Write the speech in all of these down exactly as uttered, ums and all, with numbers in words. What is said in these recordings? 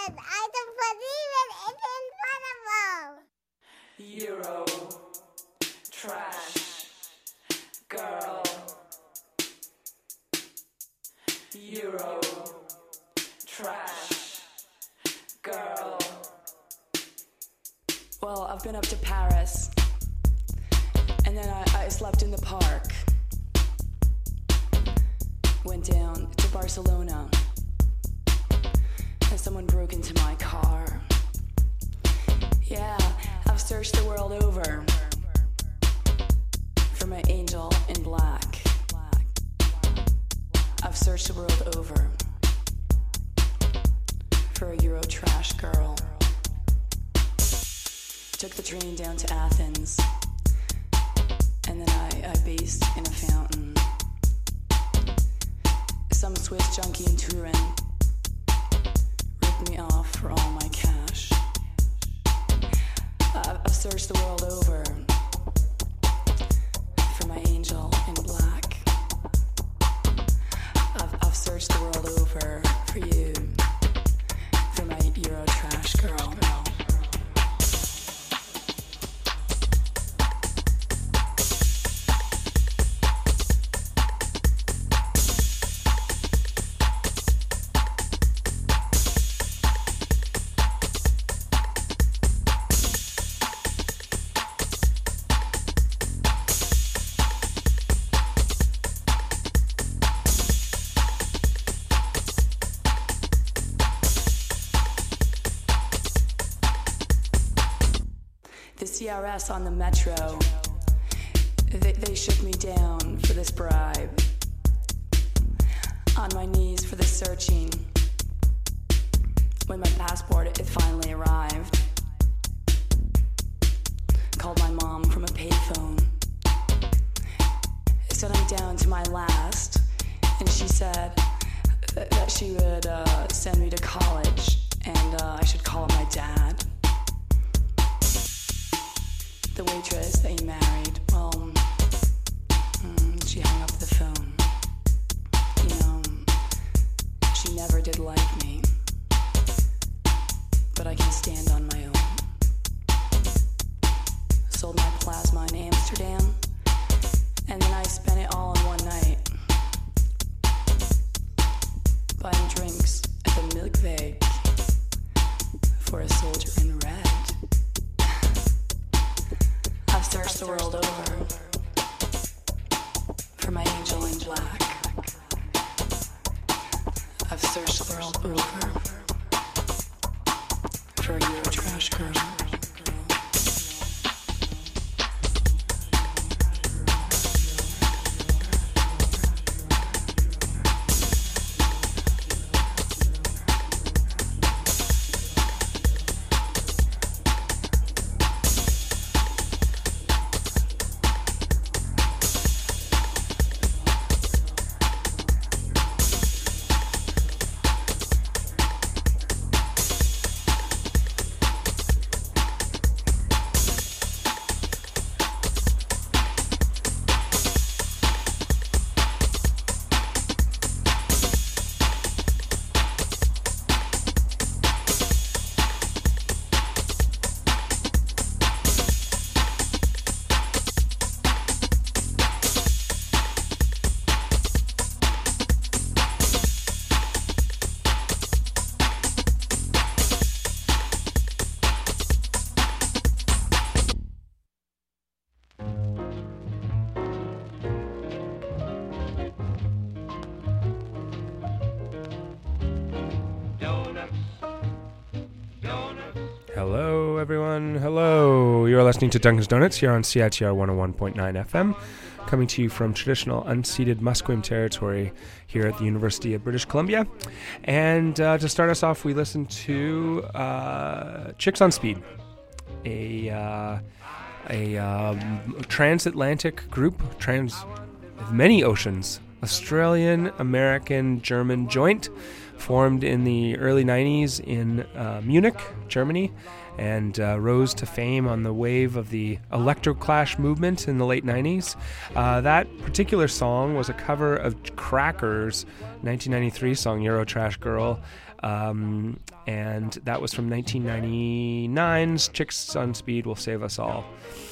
God, I don't believe it. It's incredible. Euro trash girl. Euro trash girl. Well, I've been up to Paris, and then I, I slept in the park. Went down to Barcelona, and someone broke into my car. Yeah, I've searched the world over for my angel in black. I've searched the world over for a Euro trash girl. Took the train down to Athens, and then I, I bathed in a fountain. Some Swiss junkie in Turin ripped me off for all my cash. I've, I've searched the world over for my angel in black. I've, I've searched the world over for you, for my Euro trash girl. The C R S on the metro, they, they shook me down for this bribe. On my knees for the searching. When my passport, it finally arrived. Called my mom from a payphone. Said I'm down to my last, and she said that, that she would uh, send me to college, and uh, I should call up my dad. The waitress that he married, well, mm, she hung up the phone. You know, she never did like me, but I can stand on my own. Sold my plasma in Amsterdam, and then I spent it all in one night. Buying drinks at the Milkveeg for a soldier in red. I've searched the world over for my angel in black. I've searched the world over for a Euro trash girl. Hello, everyone. Hello. You're listening to Duncan's Donuts here on C I T R one oh one point nine F M, coming to you from traditional unceded Musqueam territory here at the University of British Columbia. And uh, to start us off, we listened to uh, Chicks on Speed, a uh, a um, transatlantic group, trans with many oceans Australian-American German joint formed in the early nineties in uh, Munich, Germany, and uh, rose to fame on the wave of the electroclash movement in the late nineties. Uh, that particular song was a cover of Crackers' nineteen ninety-three song Eurotrash Girl, um, and that was from nineteen ninety-nine's Chicks on Speed Will Save Us All.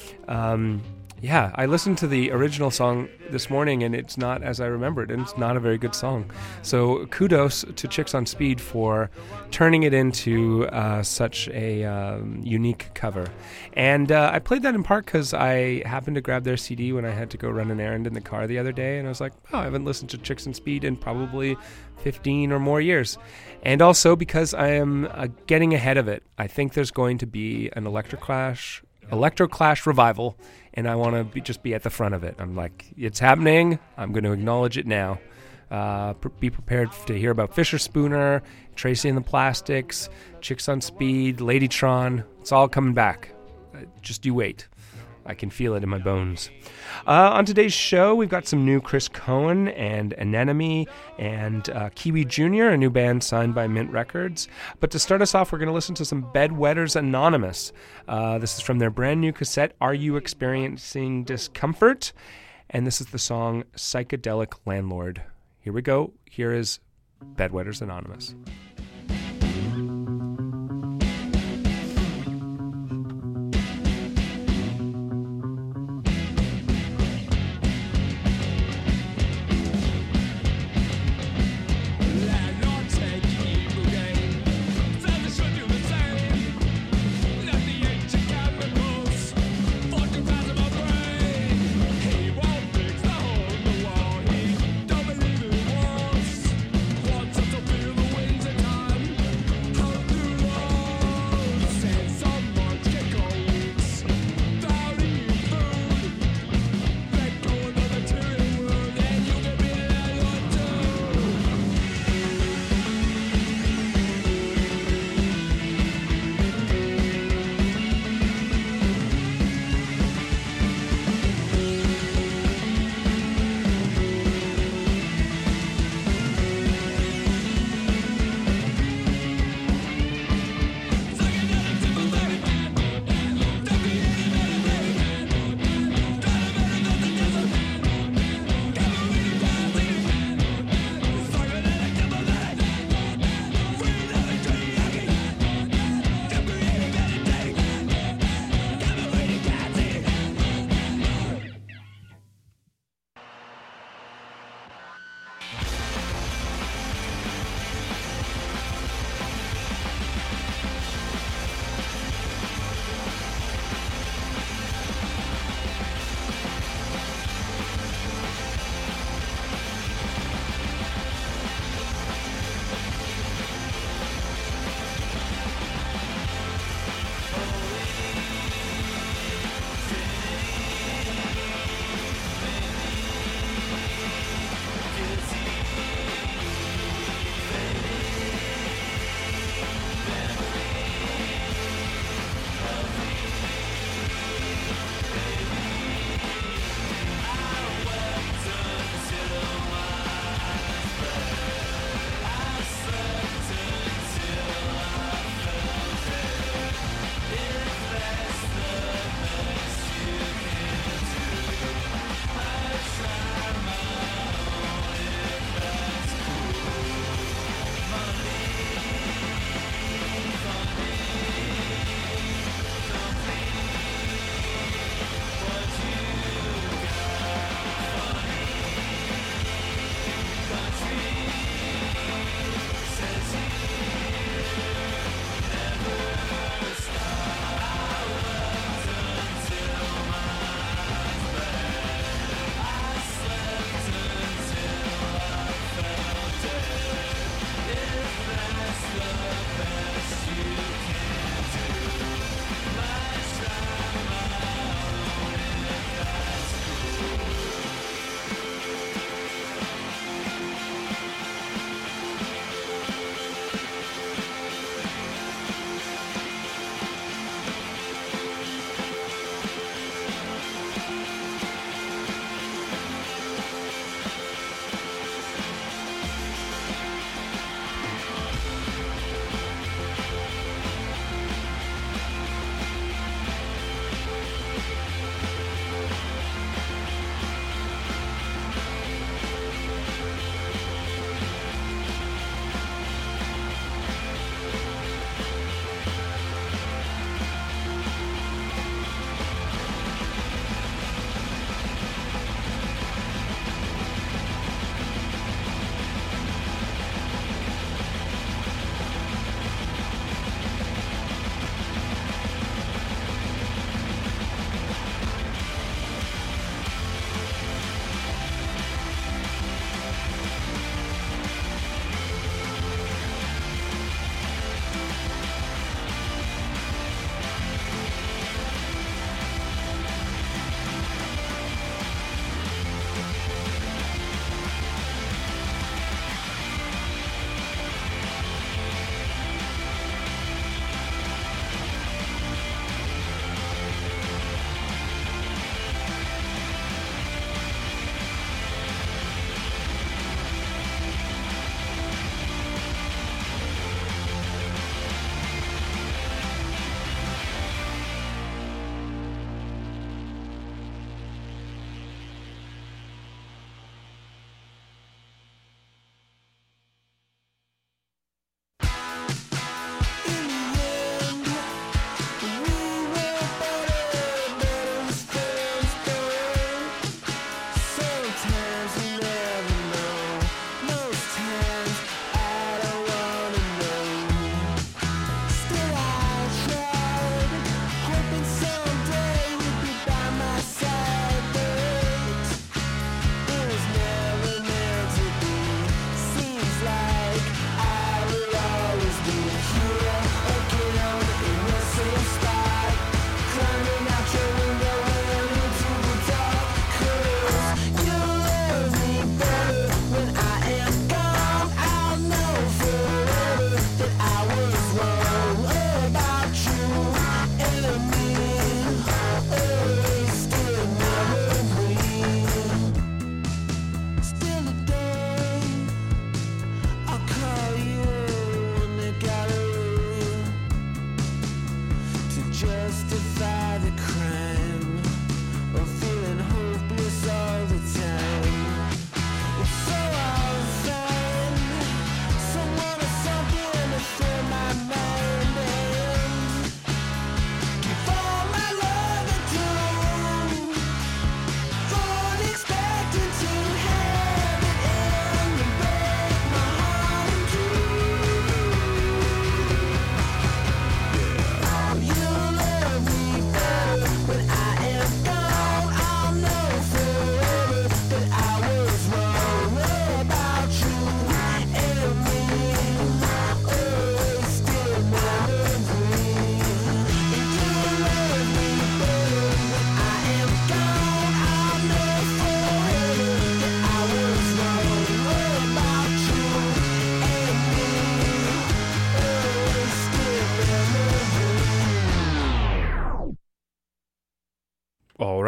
Um, yeah, I listened to the original song this morning, and it's not as I remembered, and it's not a very good song. So kudos to Chicks on Speed for turning it into uh, such a um, unique cover. And uh, I played that in part because I happened to grab their C D when I had to go run an errand in the car the other day, and I was like, oh, I haven't listened to Chicks on Speed in probably fifteen or more years. And also because I am uh, getting ahead of it. I think there's going to be an Electroclash Electroclash revival, and I want to be, just be at the front of it. I'm like, it's happening. I'm going to acknowledge it now. Uh, pr- be prepared to hear about Fisher Spooner, Tracy and the Plastics, Chicks on Speed, Ladytron. It's all coming back. Uh, just you wait. I can feel it in my bones. Uh, on today's show, we've got some new Chris Cohen and Anemone and uh, Kiwi Junior, a new band signed by Mint Records. But to start us off, we're going to listen to some Bedwetters Anonymous. Uh, this is from their brand new cassette, Are You Experiencing Discomfort? And this is the song Psychedelic Landlord. Here we go. Here is Bedwetters Anonymous. Wants us to feel the winds and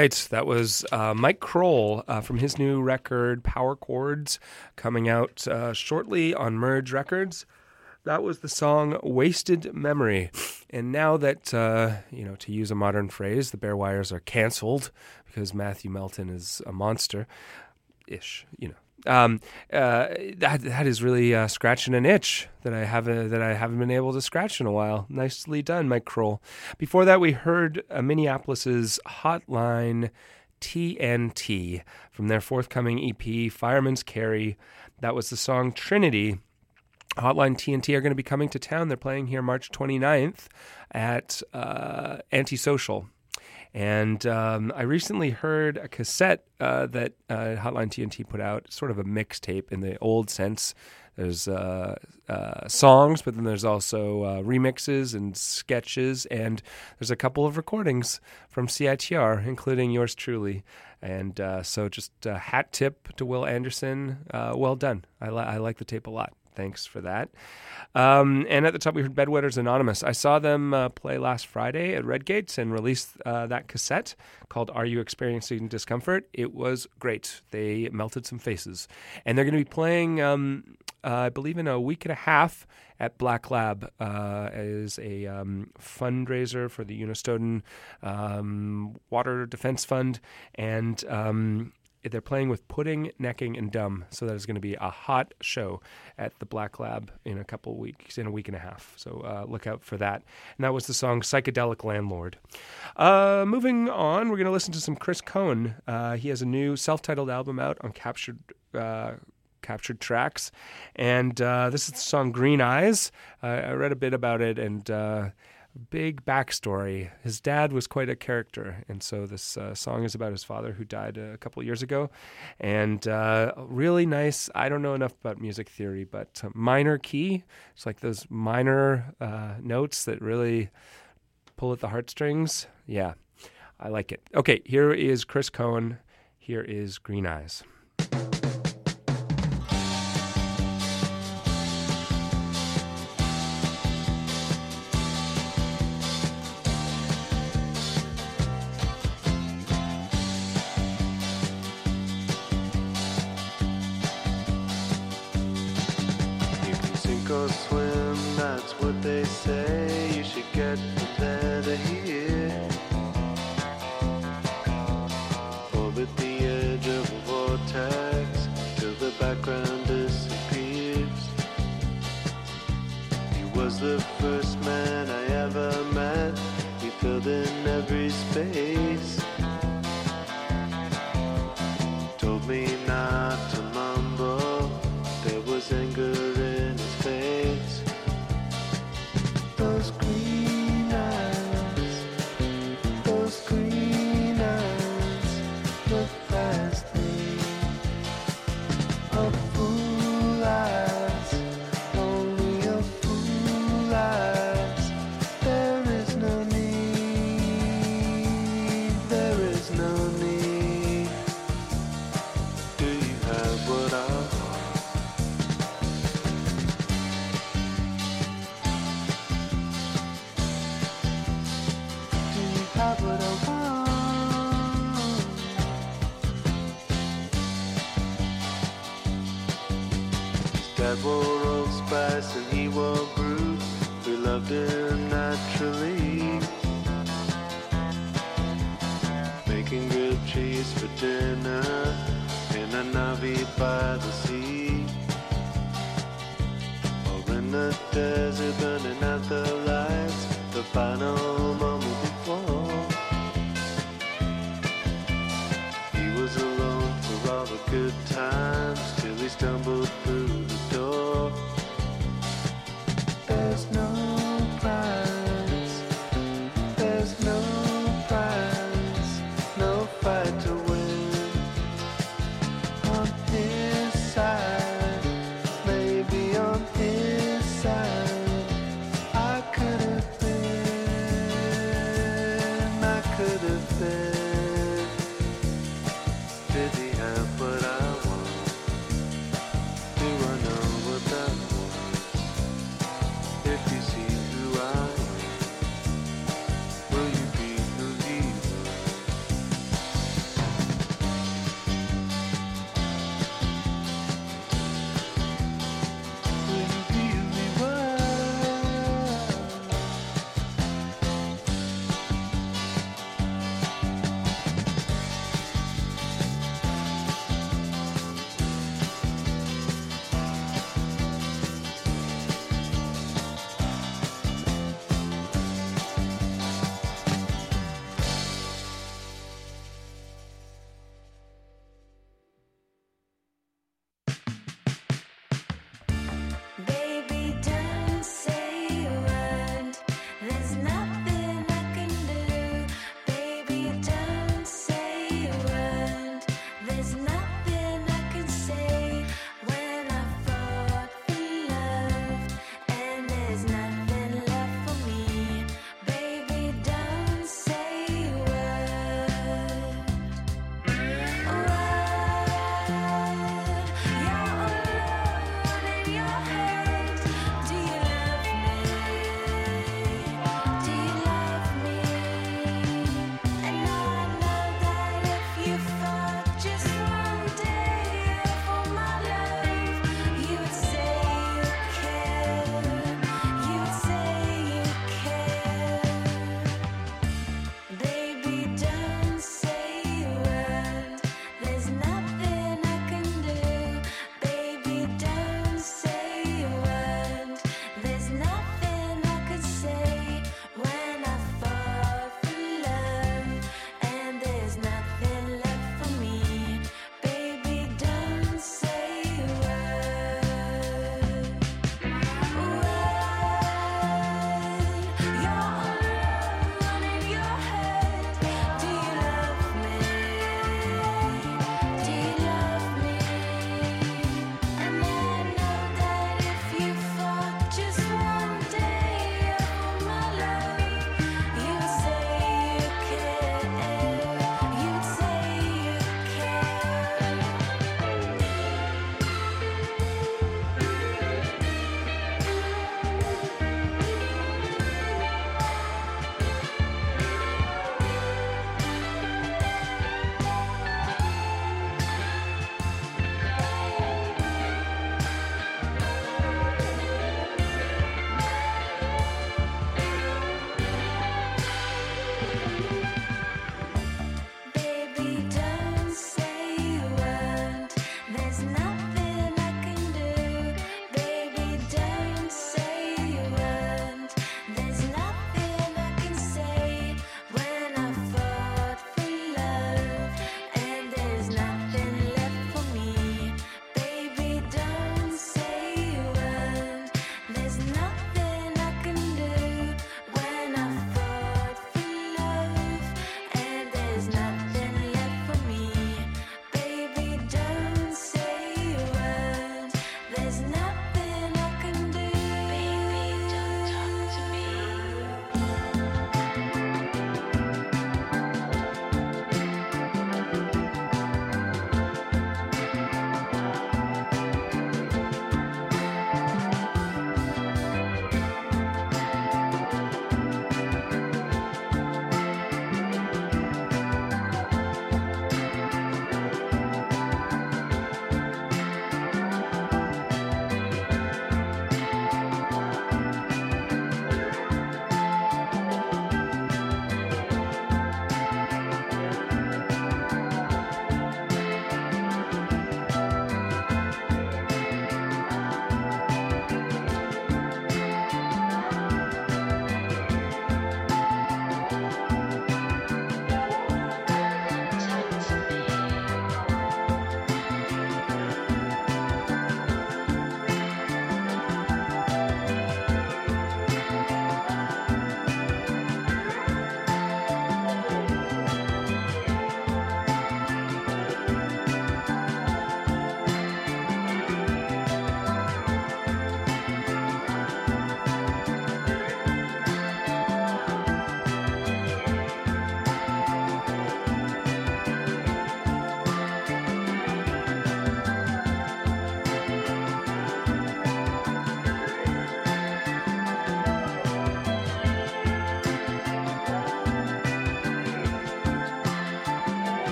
right, that was uh, Mike Kroll uh, from his new record, Power Chords, coming out uh, shortly on Merge Records. That was the song Wasted Memory. And now that, uh, you know, to use a modern phrase, the Bare Wires are canceled because Matthew Melton is a monster-ish, you know. Um, uh, that that is really uh, scratching an itch that I haven't that I haven't been able to scratch in a while. Nicely done, Mike Kroll. Before that, we heard uh, Minneapolis's Hotline T N T from their forthcoming E P, Fireman's Carry. That was the song Trinity. Hotline T N T are going to be coming to town. They're playing here March twenty-ninth at uh, Antisocial. And um, I recently heard a cassette uh, that uh, Hotline T N T put out, sort of a mixtape in the old sense. There's uh, uh, songs, but then there's also uh, remixes and sketches, and there's a couple of recordings from C I T R, including yours truly. And uh, so just a hat tip to Will Anderson. Uh, well done. I, li- I like the tape a lot. Thanks for that. Um, and at the top, we heard Bedwetters Anonymous. I saw them uh, play last Friday at Redgates and released uh, that cassette called Are You Experiencing Discomfort? It was great. They melted some faces. And they're going to be playing, um, uh, I believe, in a week and a half at Black Lab uh, as a um, fundraiser for the Unistoten um, Water Defense Fund. And um they're playing with Pudding, Necking, and Dumb, so that is going to be a hot show at the Black Lab in a couple weeks, in a week and a half. So uh, look out for that. And that was the song Psychedelic Landlord. Uh, moving on, we're going to listen to some Chris Cohen. Uh, he has a new self-titled album out on Captured uh, Captured Tracks, and uh, this is the song Green Eyes. Uh, I read a bit about it, and uh, big backstory. His dad was quite a character, and so this uh, song is about his father who died a couple of years ago. And uh, really nice, I don't know enough about music theory, but uh, minor key. It's like those minor uh, notes that really pull at the heartstrings. Yeah, I like it. Okay, here is Chris Cohen. Here is Green Eyes. Or swim, that's what they say. You should get from there to here. Orbit the edge of a vortex till the background disappears. He was the first man I ever met. He filled in every space. Told me not to mumble. There was anger in his face. Those green eyes, those green eyes look past me. A fool eyes, only a fool eyes. There is no need, there is no need. Do you have what I want? Have what I want. His dad wore Old Spice and he wore Brut. We loved him naturally. Making grilled cheese for dinner in a Navi by the sea. Or in the desert burning out the lights. The final moment before he was alone for all the good times till he stumbled through the door. There's no prize, there's no prize, no fight to win. On his side, maybe on his side, I could have been.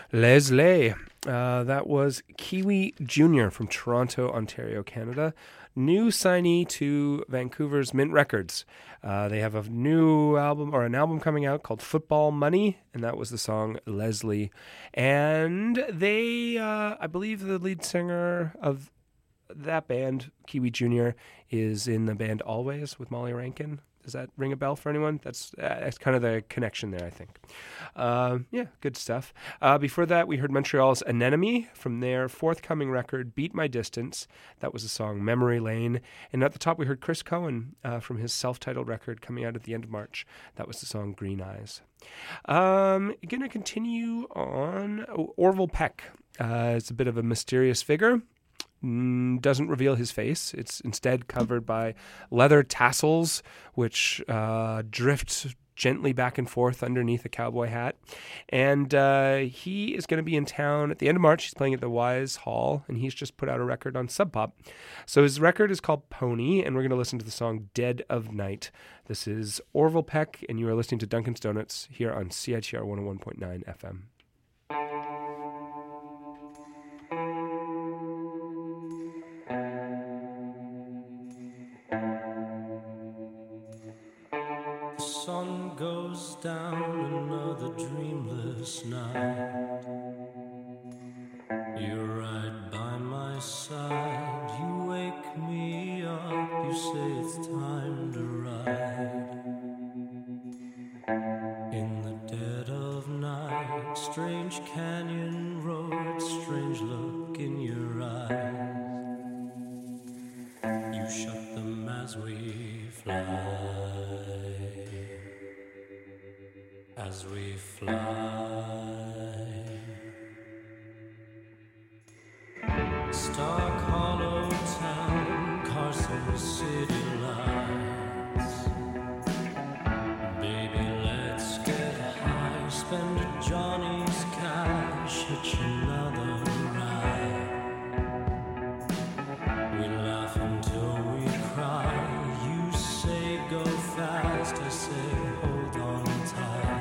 Leslie. Uh, that was Kiwi Junior from Toronto, Ontario, Canada. New signee to Vancouver's Mint Records. Uh, they have a new album, or an album coming out called Football Money, and that was the song Leslie. And they, uh, I believe the lead singer of that band, Kiwi Junior, is in the band Always with Molly Rankin. Does that ring a bell for anyone? That's uh, that's kind of the connection there, I think. Uh, yeah, good stuff. Uh, before that, we heard Montreal's Anemone from their forthcoming record, Beat My Distance. That was the song Memory Lane. And at the top, we heard Chris Cohen uh, from his self-titled record coming out at the end of March. That was the song Green Eyes. Um, going to continue on. Oh, Orville Peck uh, is a bit of a mysterious figure. Doesn't reveal his face. It's instead covered by leather tassels, which uh, drift gently back and forth underneath a cowboy hat. And uh, he is going to be in town at the end of March. He's playing at the Wise Hall, and he's just put out a record on Sub Pop. So his record is called Pony, and we're going to listen to the song Dead of Night. This is Orville Peck, and you are listening to Duncan's Donuts here on C I T R one oh one point nine F M. Sun goes down another dreamless night. You're right by my side. You wake me up. You say it's time to ride. In the dead of night, strange canyon road, strange look in your eyes. You shut them as we fly. As we fly, Stark Hollow Town, Carson City lights. Baby, let's get high, spend a Johnny's cash, hitch another ride. We laugh until we cry. You say go fast, I say hold on tight.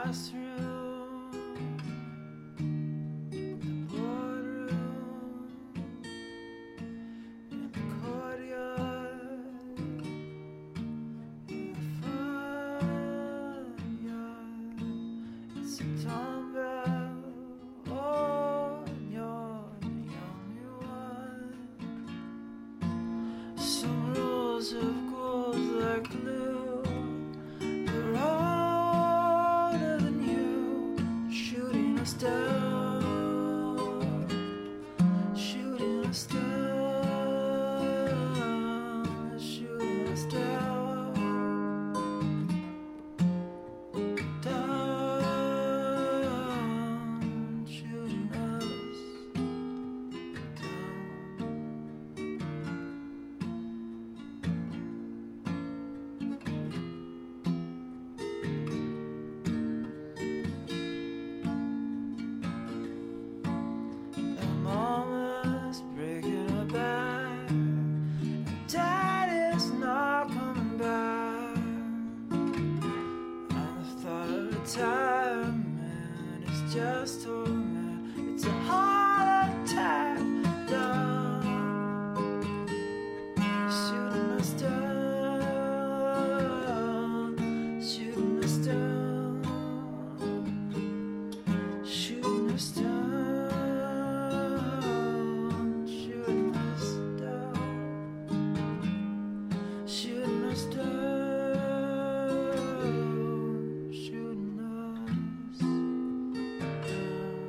bathroom, the boardroom, in the courtyard, in the front yard. It's a dumbbell on your young one. Some rules of gold like glue. They're older than you, shooting us down, shooting us down, shooting us down, down, shooting us And Mama's breaking her back, and Daddy's not coming back. And the thought of retirement is just torment. It's a heart attack. Down, shooting us down, shooting us down, shooting us down, shooting us down, shooting us down, shooting us down.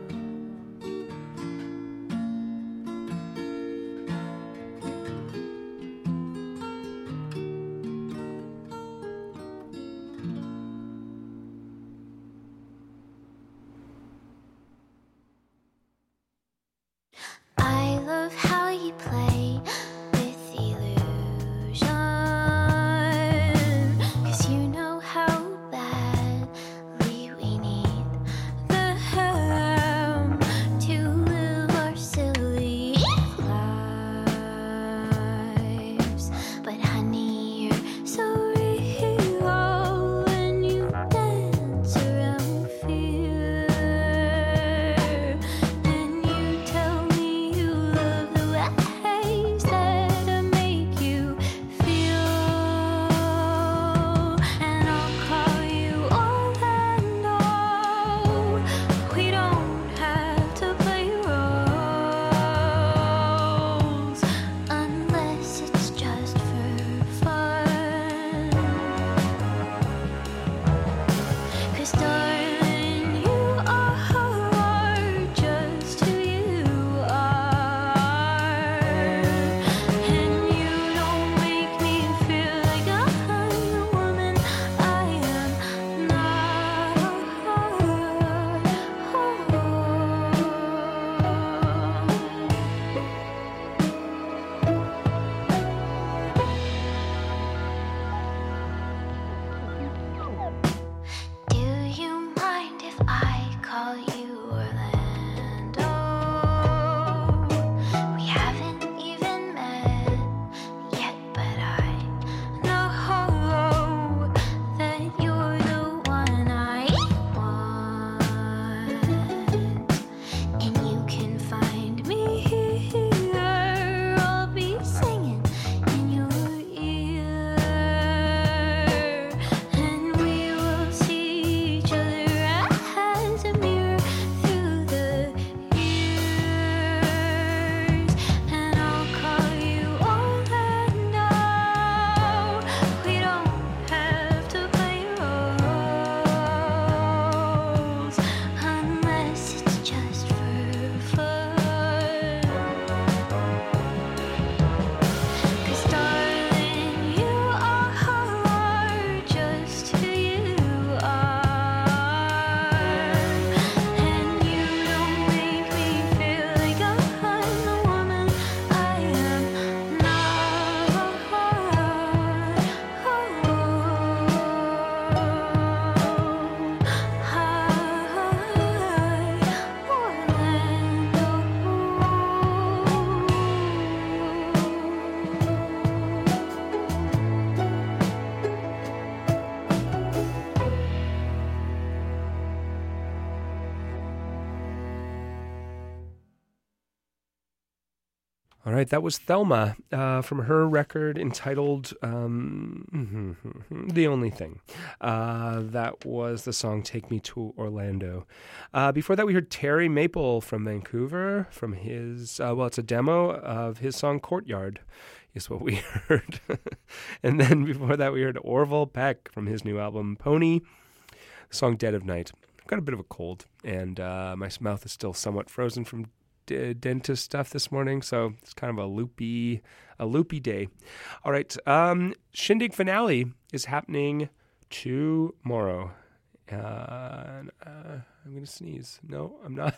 All right, that was Thelma uh, from her record entitled um, The Only Thing. Uh, that was the song Take Me to Orlando. Uh, before that, we heard Terry Maple from Vancouver from his, uh, well, it's a demo of his song Courtyard is what we heard. And then before that, we heard Orville Peck from his new album Pony, the song Dead of Night. I've got a bit of a cold, and uh, my mouth is still somewhat frozen from dentist stuff this morning, so it's kind of a loopy a loopy day. All right, um Shindig finale is happening tomorrow. uh, uh I'm gonna sneeze. No, I'm not.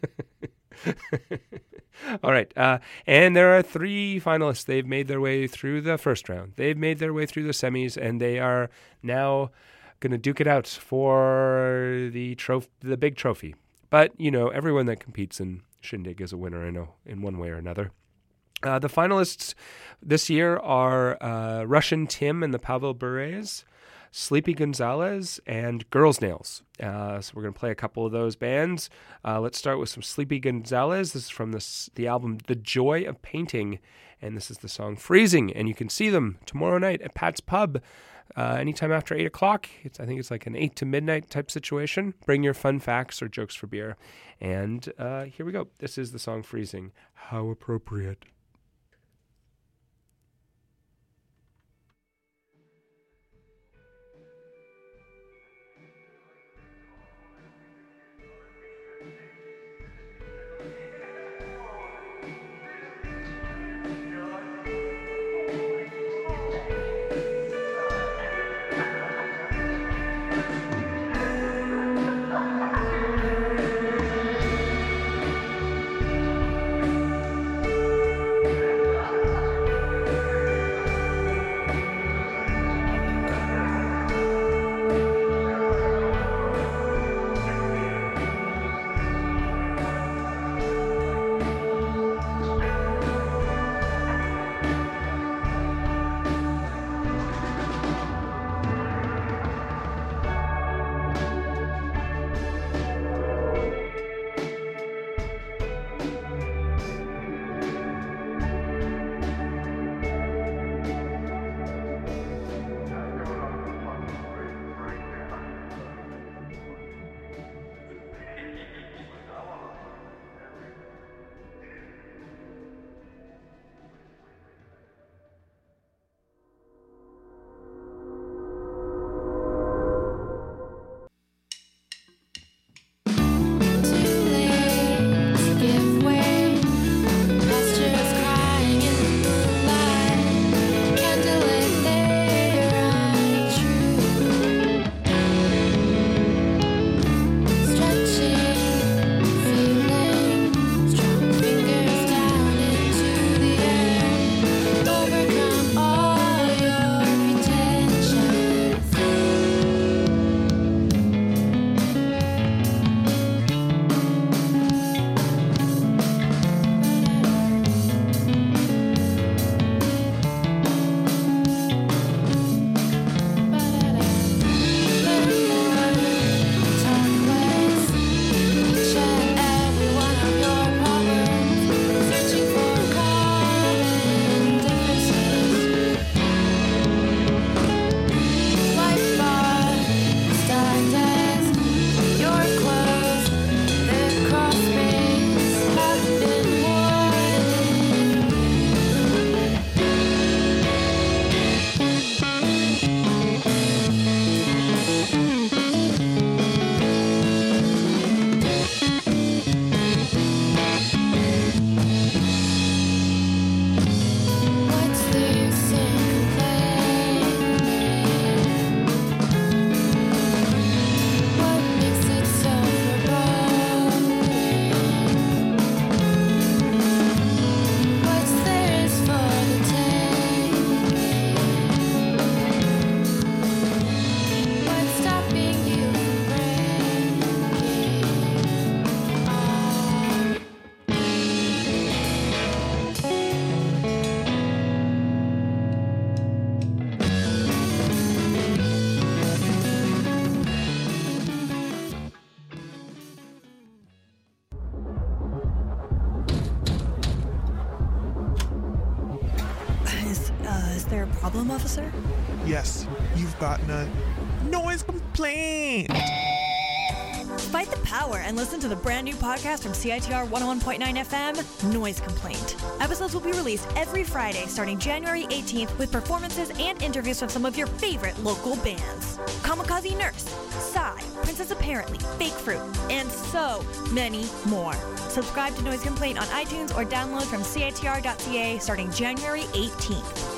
All right, uh and there are three finalists. They've made their way through the first round, they've made their way through the semis, and they are now gonna duke it out for the trophy, the big trophy. But you know, everyone that competes in Shindig is a winner, I know, in one way or another. Uh, the finalists this year are uh, Russian Tim and the Pavel Bures, Sleepy Gonzalez, and Girls Nails. Uh, so we're going to play a couple of those bands. Uh, let's start with some Sleepy Gonzalez. This is from this, the album The Joy of Painting, and this is the song Freezing. And you can see them tomorrow night at Pat's Pub. Uh, anytime after eight o'clock. It's, I think it's like an eight to midnight type situation. Bring your fun facts or jokes for beer. And uh, here we go. This is the song Freezing. How appropriate. problem, officer? Yes, you've gotten a noise complaint. Fight the power and listen to the brand new podcast from C I T R one oh one point nine F M, Noise Complaint. Episodes will be released every Friday starting January eighteenth with performances and interviews from some of your favorite local bands. Kamikaze Nurse, Psy, Princess Apparently, Fake Fruit, and so many more. Subscribe to Noise Complaint on iTunes or download from C I T R dot C A starting January eighteenth.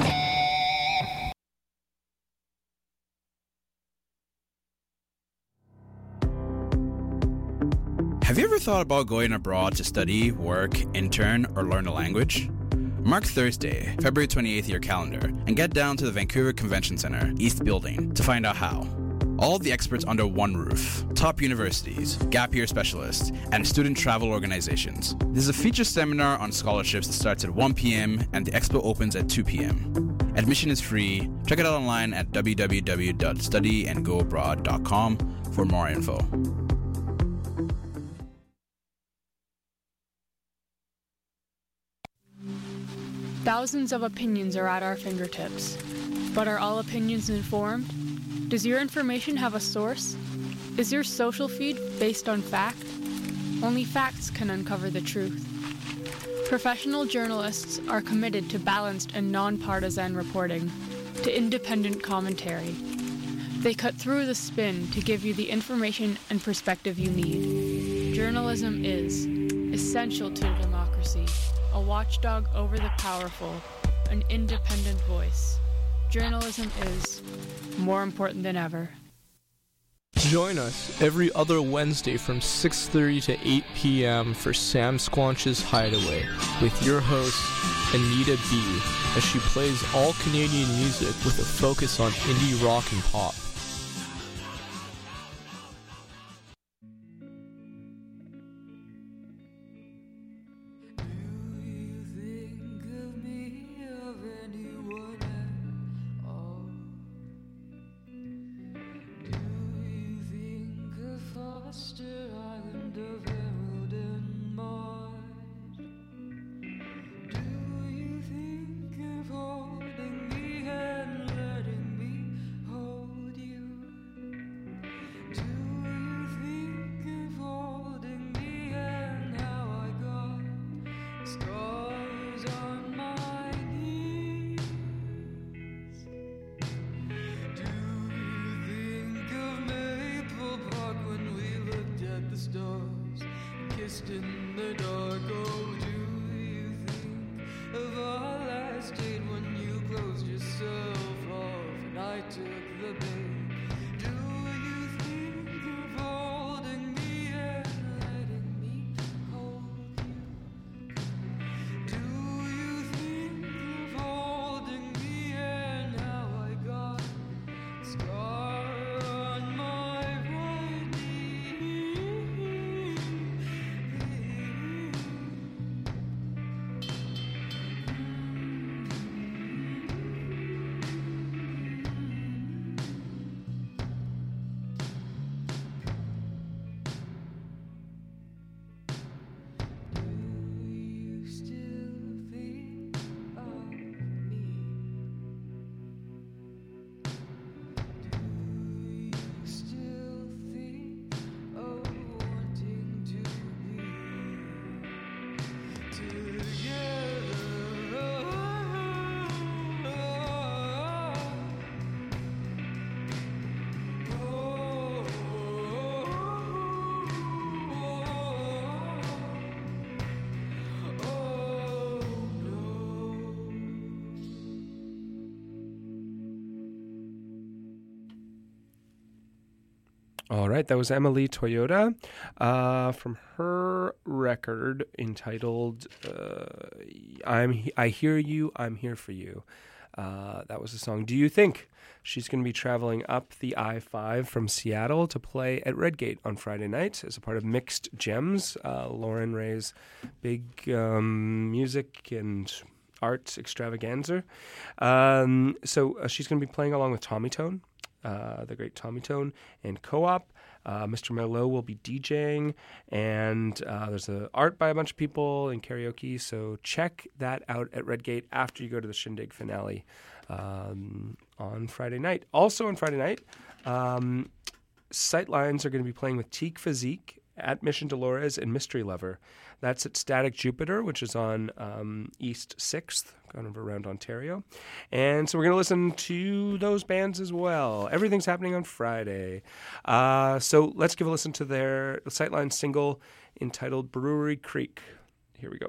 Have you ever thought about going abroad to study, work, intern, or learn a language? Mark Thursday, February twenty-eighth, your calendar, and get down to the Vancouver Convention Centre, East Building, to find out how. All of the experts under one roof, top universities, gap year specialists, and student travel organizations. This is a feature seminar on scholarships that starts at one p.m. and the expo opens at two p.m. Admission is free. Check it out online at w w w dot study and go abroad dot com for more info. Thousands of opinions are at our fingertips. But are all opinions informed? Does your information have a source? Is your social feed based on fact? Only facts can uncover the truth. Professional journalists are committed to balanced and nonpartisan reporting, to independent commentary. They cut through the spin to give you the information and perspective you need. Journalism is essential to democracy. A watchdog over the powerful, an independent voice. Journalism is more important than ever. Join us every other Wednesday from six thirty to eight p.m. for Sam Squanch's Hideaway with your host, Anita B., as she plays all Canadian music with a focus on indie rock and pop. In the dark, oh, do you think of our last date when you closed yourself off and I took the bait? Do you think of holding me and letting me hold you? Do you think of holding me and how I got a scar on my right knee? All right, that was Emily Toyota uh, from her record entitled uh, "I'm He- I Hear You, I'm Here for You." Uh, that was the song. Do you think she's going to be traveling up the I five from Seattle to play at Redgate on Friday night as a part of Mixed Gems, uh, Lauren Ray's big um, music and arts extravaganza? Um, so uh, she's going to be playing along with Tommy Tone. Uh, the great Tommy Tone and Co-op. Uh, Mister Merlot will be DJing, and uh, there's a art by a bunch of people and karaoke. So check that out at Redgate after you go to the Shindig finale um, on Friday night. Also on Friday night, um, Sightlines are going to be playing with Teak Physique at Mission Dolores and Mystery Lover. That's at Static Jupiter, which is on um, East sixth, kind of around Ontario. And so we're going to listen to those bands as well. Everything's happening on Friday. Uh, so let's give a listen to their Sightline single entitled Brewery Creek. Here we go.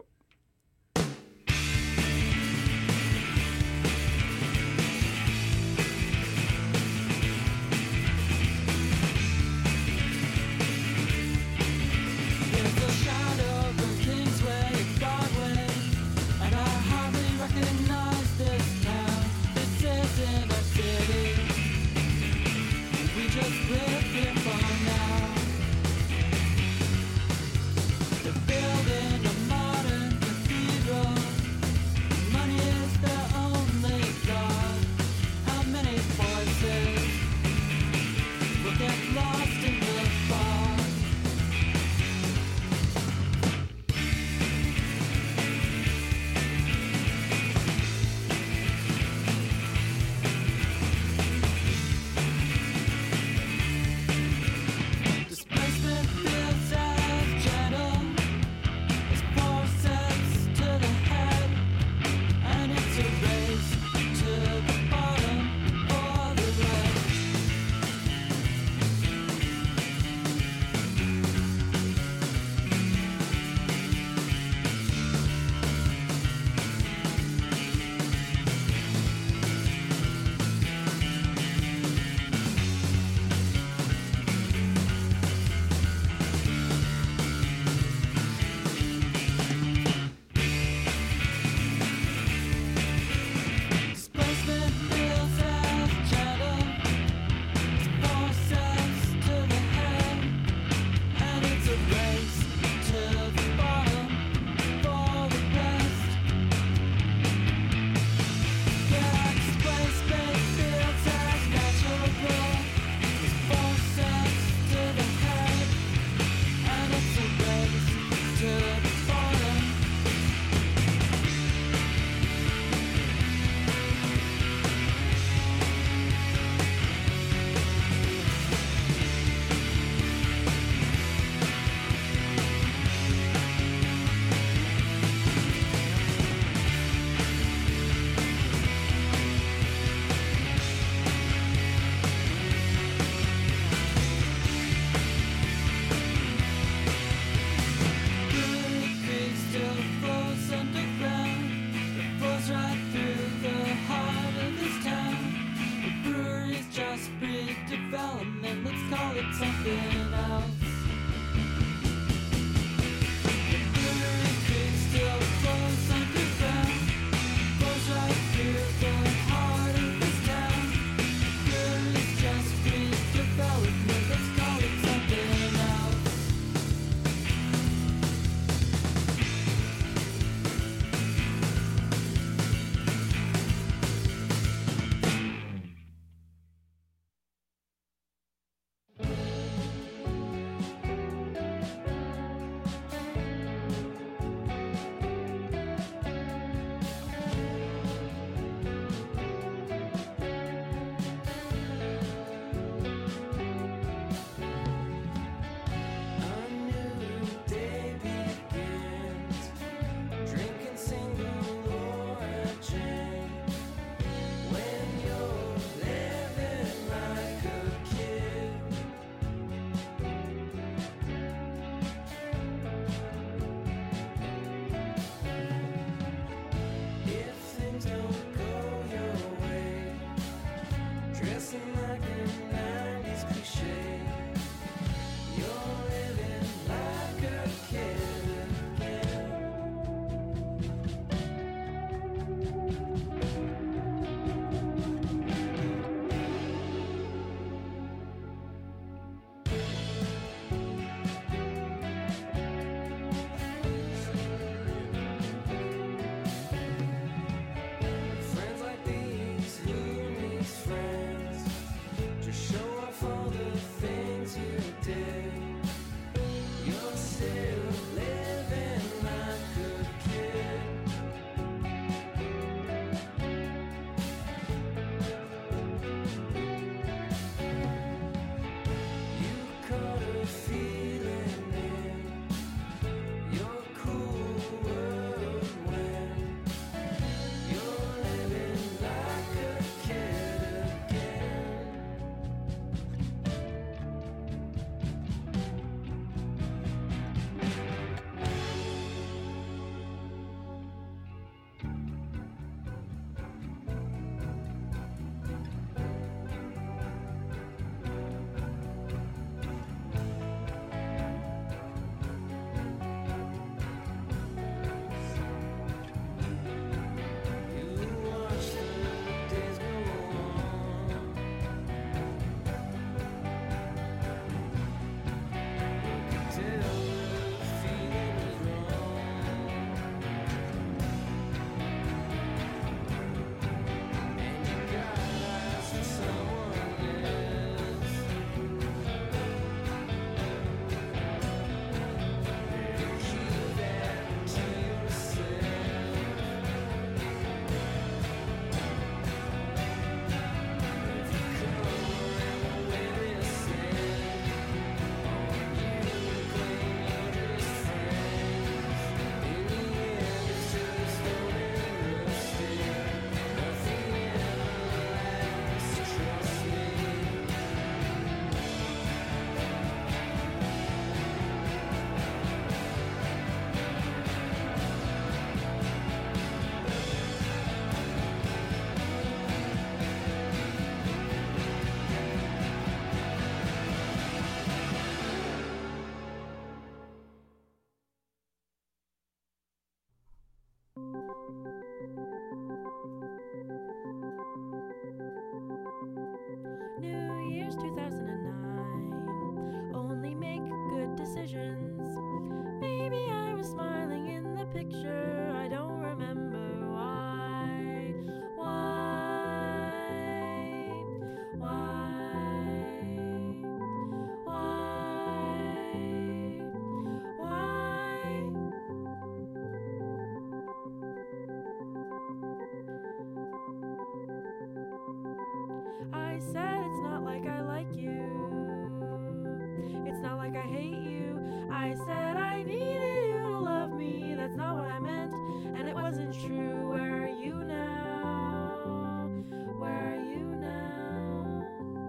said it's not like I like you. It's not like I hate you. I said I needed you to love me. That's not what I meant, and it wasn't true. Where are you now? Where are you now?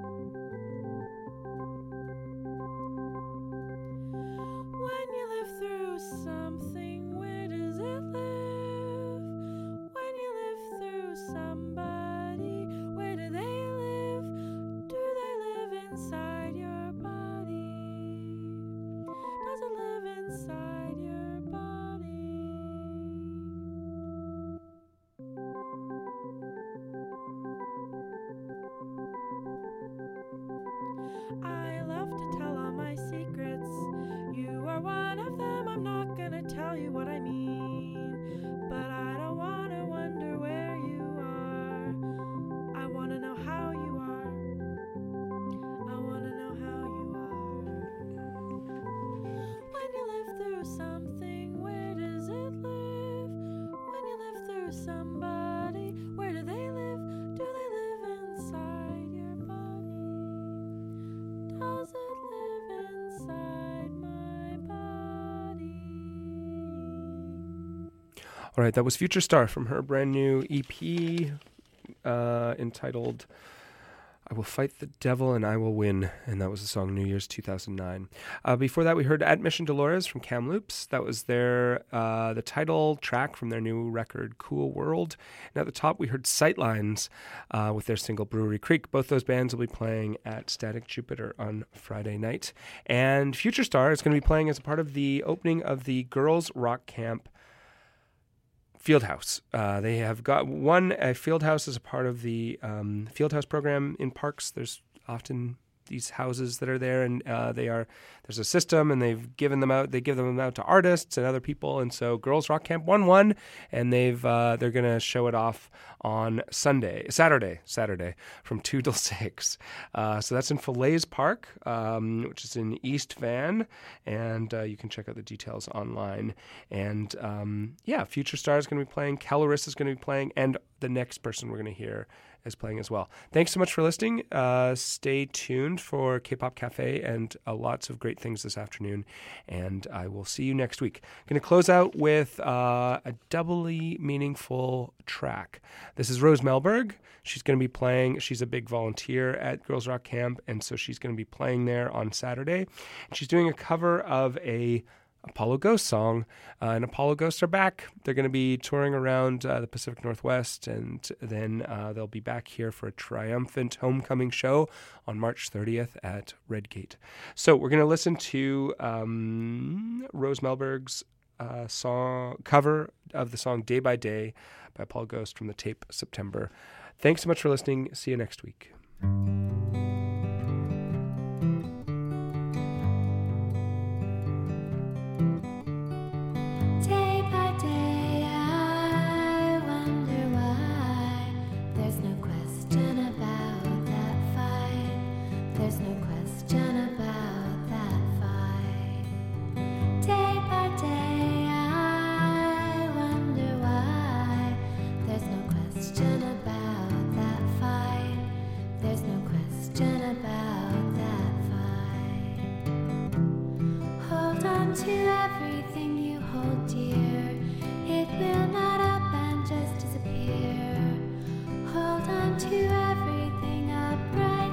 When you live through something, where does it live? When you live through somebody, where do they live? Do they live inside your body? Does it live inside your body? I love to tell all my secrets. You are one of them. I'm not gonna tell you what I mean, but I don't wanna wonder where you are. I wanna know how you are. I wanna know how you are. When you live through something, where does it live? When you live through somebody, where do they live? Do they live inside your body? Does it live inside my body? All right, that was Future Star from her brand new E P uh, entitled I Will Fight the Devil and I Will Win, and that was the song New Year's two thousand nine. Uh, before that, we heard Admission Dolores from Kamloops. That was their uh, the title track from their new record, Cool World. And at the top, we heard Sightlines uh, with their single Brewery Creek. Both those bands will be playing at Static Jupiter on Friday night. And Future Star is going to be playing as a part of the opening of the Girls Rock Camp Fieldhouse. Uh, they have got one a Fieldhouse as a part of the um, Fieldhouse program in parks. There's often these houses that are there, and uh, they are there's a system, and they've given them out. They give them out to artists and other people, and so Girls Rock Camp won one, and they've uh, they're gonna show it off on Sunday, Saturday, Saturday from two till six. Uh, so that's in Falaise Park, um, which is in East Van, and uh, you can check out the details online. And um, yeah, Future Star is going to be playing. Caloris is going to be playing, and the next person we're going to hear is playing as well. Thanks so much for listening. Uh, stay tuned for K-Pop Cafe and uh, lots of great things this afternoon. And I will see you next week. Going to close out with uh, a doubly meaningful track. This is Rose Melberg. She's going to be playing. She's a big volunteer at Girls Rock Camp, and so she's going to be playing there on Saturday. And she's doing a cover of a Apollo Ghost song, uh, and Apollo Ghosts are back. They're going to be touring around uh, the Pacific Northwest, and then uh, they'll be back here for a triumphant homecoming show on March thirtieth at Redgate. So we're going to listen to um, Rose Melberg's uh, song cover of the song Day by Day by Apollo Ghost from the tape September. Thanks so much for listening. See you next week. Day by day, I wonder why. There's no question about that fight. There's no question about that fight. Day by day, I wonder why. There's no question about that fight. There's no question about that fight. Hold on to everything you hold dear. It will not up and just disappear. Hold on to everything up right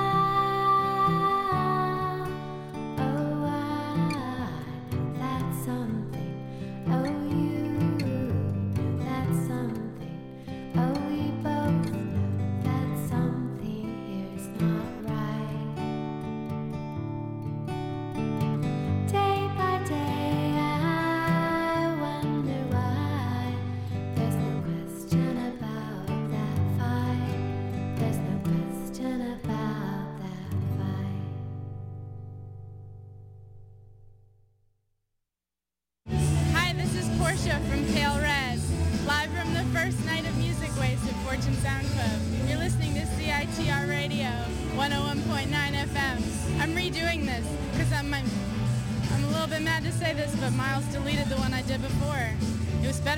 now. Oh, I know that's something. Oh, you know that's something. Oh, we both know that something here's not right. Day by day, I wonder why. There's no question about that fight. There's no question about that fight. Hi, this is Portia from Pale Red, live from the first night of Music Waste at Fortune Sound Club. You're listening to C I T R Radio, one oh one point nine F M. I'm redoing this because I'm, I'm I'm a little bit mad to say this, but Miles deleted the one I did before. It was better